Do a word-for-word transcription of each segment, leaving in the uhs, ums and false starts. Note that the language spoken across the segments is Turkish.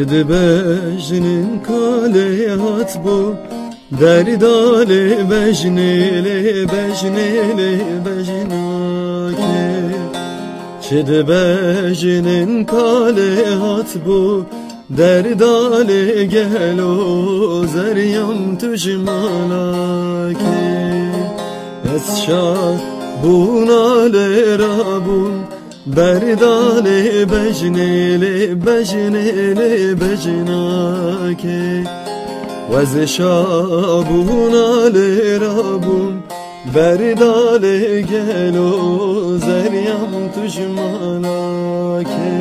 Çedi bejnin kale hat bu Derdali bejnili bejnili bejnaki Çedi bejnin kale hat bu Derdali gelo zeryam tujmalaki Esşa bunale rabun Berdali bejnili bejnili bejnaki Vez şabuna li rabun Berdali gelo zeryam tujmalaki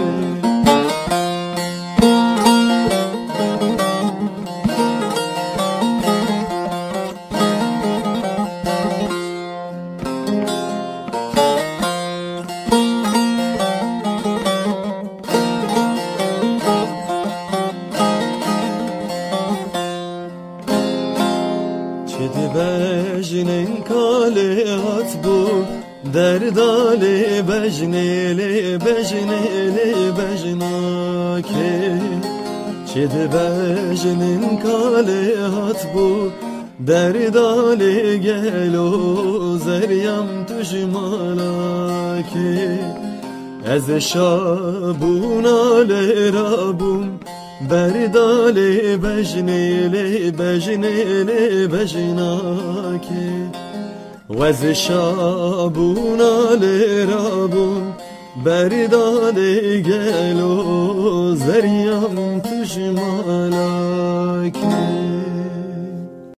Çedi bejnin kale hat bu Derdali bejnili bejnili bejnaki Çedi bejnin kale hat bu Derdali gelo zeryam tujmalaki Ez şabuna li rabun Berdali bejnili bejnili bejnaki Vez şabuna li rabun Berdali gelo zeryam tujmalaki